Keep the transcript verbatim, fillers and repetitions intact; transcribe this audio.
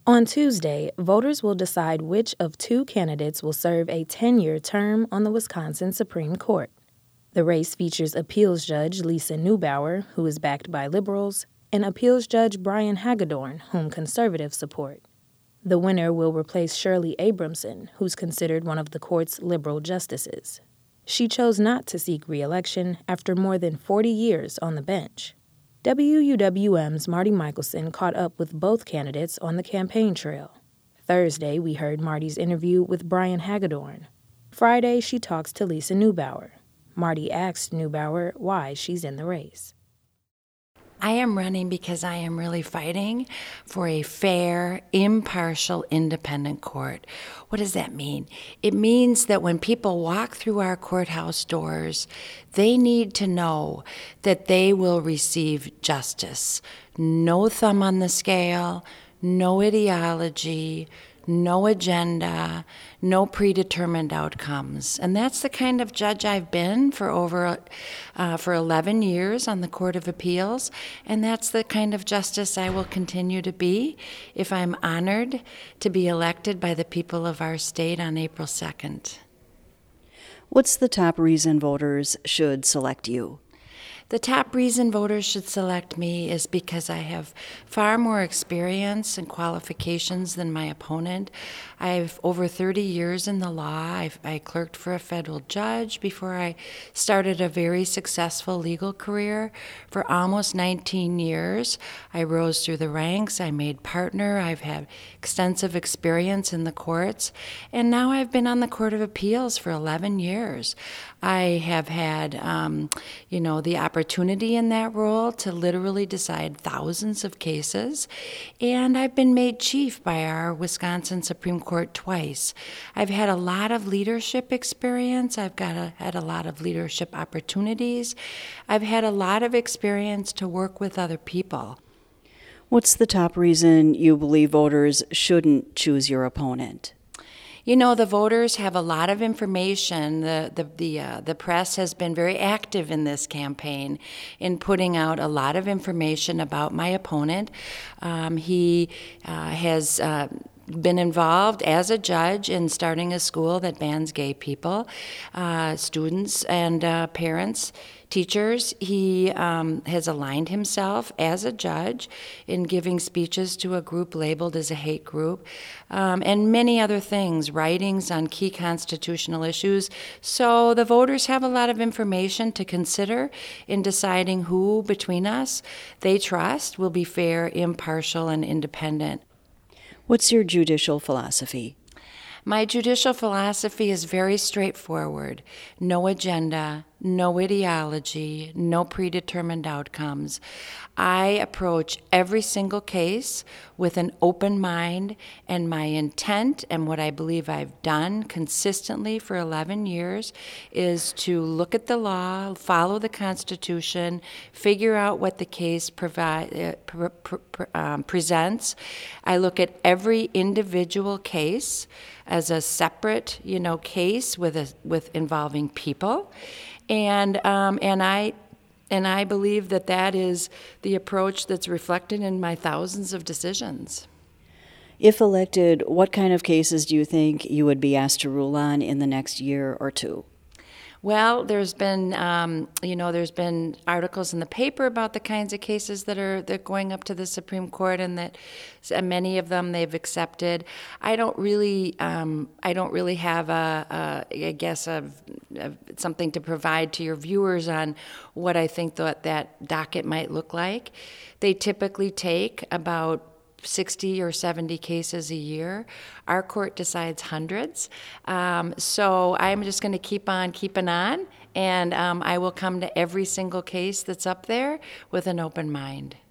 On Tuesday, voters will decide which of two candidates will serve a ten-year term on the Wisconsin Supreme Court. The race features appeals judge Lisa Neubauer, who is backed by liberals, and appeals judge Brian Hagedorn, whom conservatives support. The winner will replace Shirley Abramson, who's considered one of the court's liberal justices. She chose not to seek re-election after more than forty years on the bench. W U W M's Marty Michelson caught up with both candidates on the campaign trail. Thursday, we heard Marty's interview with Brian Hagedorn. Friday, she talks to Lisa Neubauer. Marty asked Neubauer why she's in the race. I am running because I am really fighting for a fair, impartial, independent court. What does that mean? It means that when people walk through our courthouse doors, they need to know that they will receive justice. No thumb on the scale, no ideology, no agenda, no predetermined outcomes. And that's the kind of judge I've been for over uh, for eleven years on the Court of Appeals, and that's the kind of justice I will continue to be if I'm honored to be elected by the people of our state on April second. What's the top reason voters should select you? The top reason voters should select me is because I have far more experience and qualifications than my opponent. I have over thirty years in the law. I've, I clerked for a federal judge before I started a very successful legal career. For almost nineteen years, I rose through the ranks. I made partner. I've had extensive experience in the courts. And now I've been on the Court of Appeals for eleven years. I have had, um, you know, the opportunity in that role to literally decide thousands of cases, and I've been made chief by our Wisconsin Supreme Court twice. I've had a lot of leadership experience. I've got a, had a lot of leadership opportunities. I've had a lot of experience to work with other people. What's the top reason you believe voters shouldn't choose your opponent? You know, the voters have a lot of information. The the the, uh, the press has been very active in this campaign in putting out a lot of information about my opponent. Um, he uh, has uh, been involved as a judge in starting a school that bans gay people, uh, students and uh, parents, teachers. He um, has aligned himself as a judge in giving speeches to a group labeled as a hate group, um, and many other things, writings on key constitutional issues. So the voters have a lot of information to consider in deciding who between us they trust will be fair, impartial, and independent. What's your judicial philosophy? My judicial philosophy is very straightforward. No agenda, no ideology, no predetermined outcomes. I approach every single case with an open mind, and my intent and what I believe I've done consistently for eleven years is to look at the law, follow the Constitution, figure out what the case provide, uh, pre- pre- um, presents. I look at every individual case as a separate, you know, case with a with involving people, and um, and I and I believe that that is the approach that's reflected in my thousands of decisions. If elected, what kind of cases do you think you would be asked to rule on in the next year or two? Well, there's been, um, you know, there's been articles in the paper about the kinds of cases that are that are going up to the Supreme Court, and that uh, many of them they've accepted. I don't really, um, I don't really have a, a I guess, a, a, something to provide to your viewers on what I think that that docket might look like. They typically take about sixty or seventy cases a year. Our court decides hundreds. Um, so I'm just going to keep on keeping on, and um, I will come to every single case that's up there with an open mind.